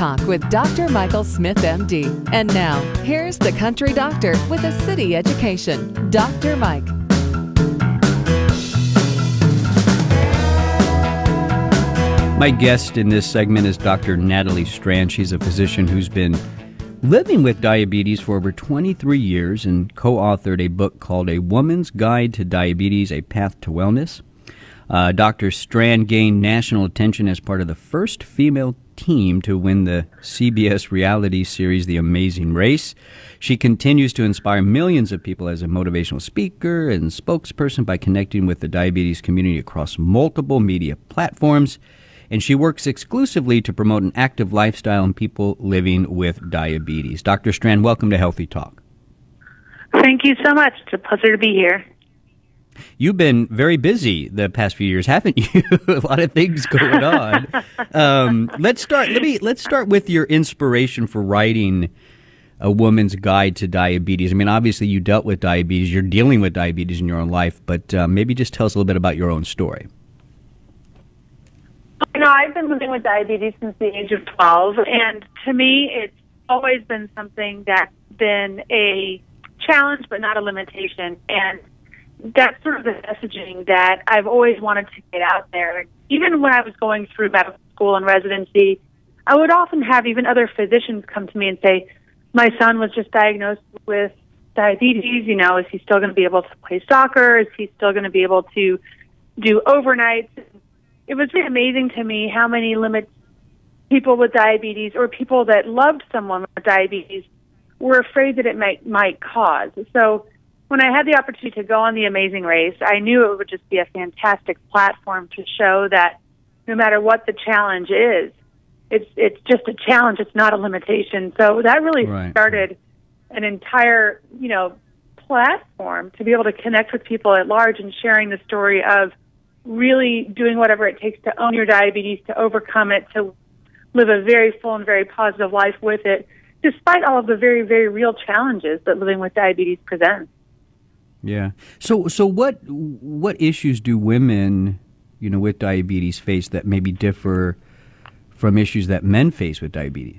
Talk with Dr. Michael Smith, MD. And now, here's the country doctor with a city education, Dr. Mike. My guest in this segment is Dr. Natalie Strand. She's a physician who's been living with diabetes for over 23 years and co-authored a book called A Woman's Guide to Diabetes, A Path to Wellness. Dr. Strand gained national attention as part of the first female team to win the CBS reality series The Amazing Race. She continues to inspire millions of people as a motivational speaker and spokesperson by connecting with the diabetes community across multiple media platforms. And she works exclusively to promote an active lifestyle in people living with diabetes. Dr. Strand, welcome to Healthy Talk. Thank you so much. It's a pleasure to be here. You've been very busy the past few years, haven't you? A lot of things going on. Let's start with your inspiration for writing A Woman's Guide to Diabetes. I mean, obviously you dealt with diabetes. You're dealing with diabetes in your own life, but maybe just tell us a little bit about your own story. You know, I've been living with diabetes since the age of 12, and to me, it's always been something that's been a challenge, but not a limitation. And that's sort of the messaging that I've always wanted to get out there. Even when I was going through medical school and residency, I would often have even other physicians come to me and say, my son was just diagnosed with diabetes. You know, is he still going to be able to play soccer? Is he still going to be able to do overnights? It was really amazing to me how many limits people with diabetes or people that loved someone with diabetes were afraid that it might cause. So when I had the opportunity to go on The Amazing Race, I knew it would just be a fantastic platform to show that no matter what the challenge is, it's just a challenge. It's not a limitation. So that really started an entire, platform to be able to connect with people at large and sharing the story of really doing whatever it takes to own your diabetes, to overcome it, to live a very full and very positive life with it, despite all of the very, very real challenges that living with diabetes presents. Yeah. So what issues do women, with diabetes face that maybe differ from issues that men face with diabetes?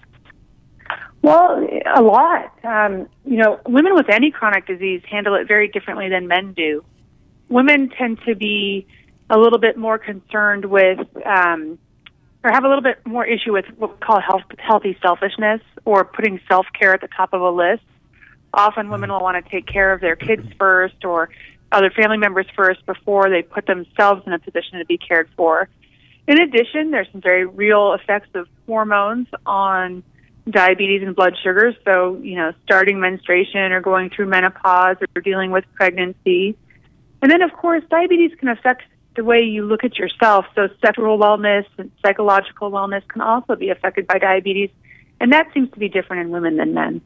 Well, a lot. Women with any chronic disease handle it very differently than men do. Women tend to be a little bit more concerned with, or have a little bit more issue with what we call healthy selfishness, or putting self-care at the top of a list. Often women will want to take care of their kids first or other family members first before they put themselves in a position to be cared for. In addition, there's some very real effects of hormones on diabetes and blood sugars. So, starting menstruation or going through menopause or dealing with pregnancy. And then, of course, diabetes can affect the way you look at yourself. So sexual wellness and psychological wellness can also be affected by diabetes. And that seems to be different in women than men.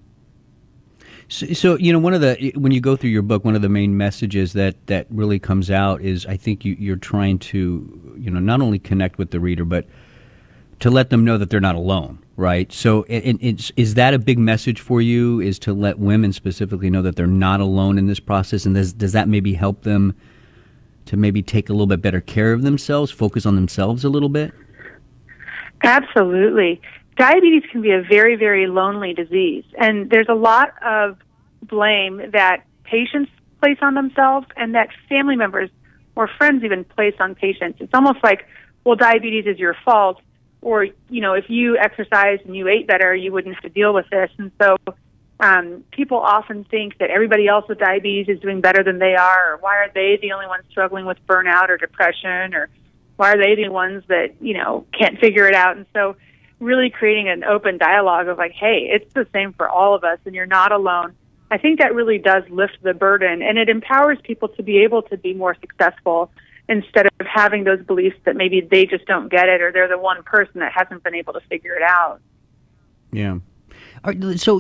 So when you go through your book, one of the main messages that really comes out is, I think you're trying to, not only connect with the reader, but to let them know that they're not alone, right? So is that a big message for you, is to let women specifically know that they're not alone in this process? And does that maybe help them to maybe take a little bit better care of themselves, focus on themselves a little bit? Absolutely. Diabetes can be a very, very lonely disease, and there's a lot of blame that patients place on themselves and that family members or friends even place on patients. It's almost like, well, diabetes is your fault, or, if you exercised and you ate better, you wouldn't have to deal with this. And so people often think that everybody else with diabetes is doing better than they are, or why are they the only ones struggling with burnout or depression, or why are they the ones that, can't figure it out? And so really creating an open dialogue of like, hey, it's the same for all of us and you're not alone. I think that really does lift the burden, and it empowers people to be able to be more successful instead of having those beliefs that maybe they just don't get it, or they're the one person that hasn't been able to figure it out. Yeah. So,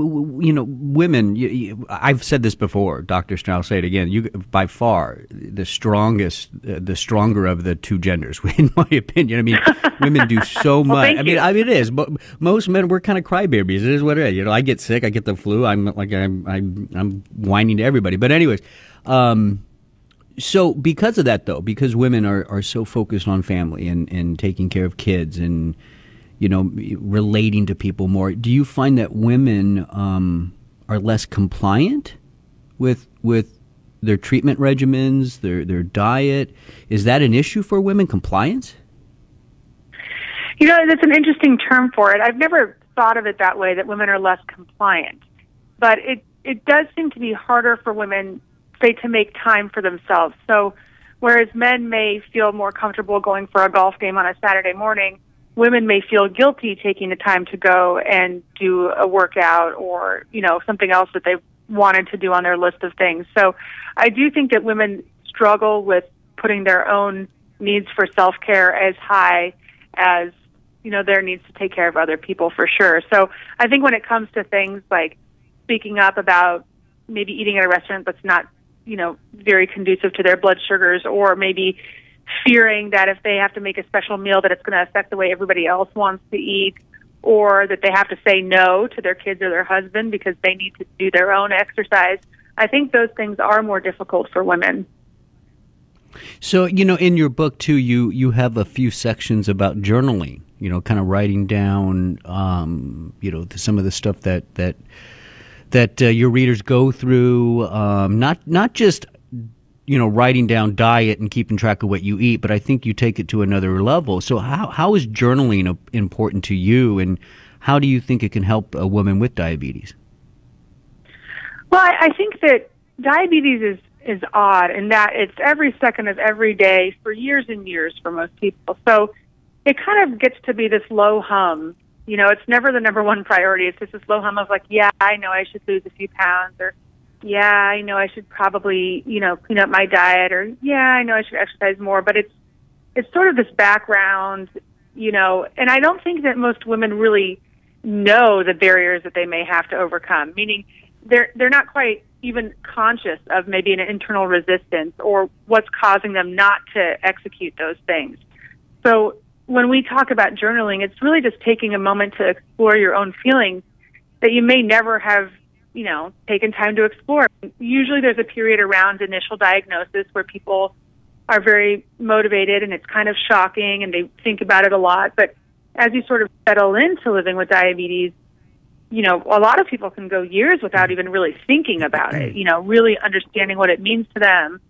women, I've said this before, Dr. Strand, I'll say it again, you by far the stronger of the two genders, in my opinion. I mean, women do so much. Well, it is. But most men, we're kind of crybabies. It is what it is. I get sick, I get the flu, I'm whining to everybody. But anyways, so because of that, though, because women are so focused on family and taking care of kids and relating to people more. Do you find that women are less compliant with their treatment regimens, their diet? Is that an issue for women, compliance? That's an interesting term for it. I've never thought of it that way, that women are less compliant. But it does seem to be harder for women, say, to make time for themselves. So whereas men may feel more comfortable going for a golf game on a Saturday morning, women may feel guilty taking the time to go and do a workout or, something else that they wanted to do on their list of things. So I do think that women struggle with putting their own needs for self-care as high as, their needs to take care of other people, for sure. So I think when it comes to things like speaking up about maybe eating at a restaurant that's not, very conducive to their blood sugars, or maybe fearing that if they have to make a special meal that it's going to affect the way everybody else wants to eat, or that they have to say no to their kids or their husband because they need to do their own exercise. I think those things are more difficult for women. So, in your book, too, you have a few sections about journaling, kind of writing down, some of the stuff that your readers go through, not just, writing down diet and keeping track of what you eat, but I think you take it to another level. So how is journaling important to you, and how do you think it can help a woman with diabetes? Well, I think that diabetes is odd in that it's every second of every day for years and years for most people. So it kind of gets to be this low hum. It's never the number one priority. It's just this low hum of like, yeah, I know I should lose a few pounds, or yeah, I know I should probably, clean up my diet, or yeah, I know I should exercise more. But it's sort of this background, and I don't think that most women really know the barriers that they may have to overcome, meaning they're not quite even conscious of maybe an internal resistance or what's causing them not to execute those things. So when we talk about journaling, it's really just taking a moment to explore your own feelings that you may never have, taken time to explore. Usually there's a period around initial diagnosis where people are very motivated and it's kind of shocking and they think about it a lot. But as you sort of settle into living with diabetes, a lot of people can go years without even really thinking about it, really understanding what it means to them.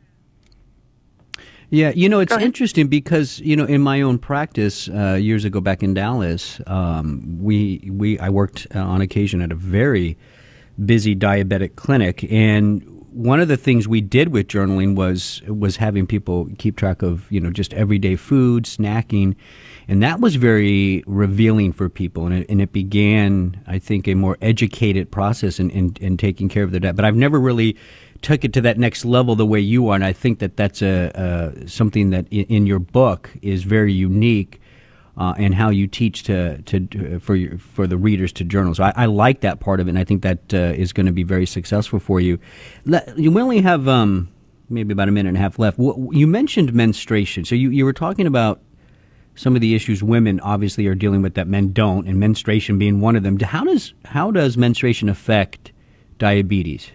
Yeah, it's interesting because, in my own practice years ago back in Dallas, I worked on occasion at a very busy diabetic clinic, and one of the things we did with journaling was having people keep track of, just everyday food, snacking, and that was very revealing for people, and it began, I think, a more educated process in taking care of their diet. But I've never really took it to that next level the way you are, and I think that that's something that in your book is very unique, and how you teach for the readers to journal. So I like that part of it, and I think that is going to be very successful for you. We only have maybe about a minute and a half left. You mentioned menstruation, so you were talking about some of the issues women obviously are dealing with that men don't, and menstruation being one of them. How does menstruation affect diabetes?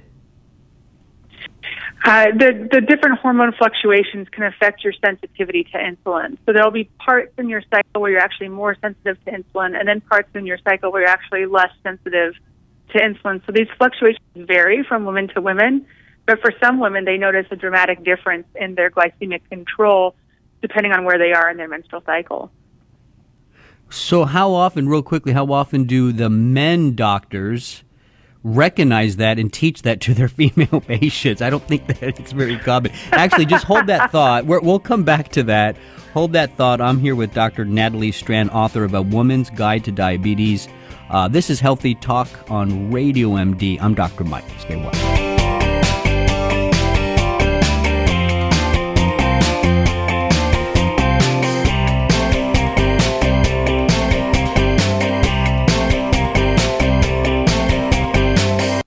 The different hormone fluctuations can affect your sensitivity to insulin. So there'll be parts in your cycle where you're actually more sensitive to insulin, and then parts in your cycle where you're actually less sensitive to insulin. So these fluctuations vary from women to women, but for some women, they notice a dramatic difference in their glycemic control depending on where they are in their menstrual cycle. So how often do the men doctors recognize that and teach that to their female patients? I don't think that it's very common. Actually, just hold that thought. We'll come back to that. Hold that thought. I'm here with Dr. Natalie Strand, author of A Woman's Guide to Diabetes. This is Healthy Talk on Radio MD. I'm Dr. Mike. Stay well.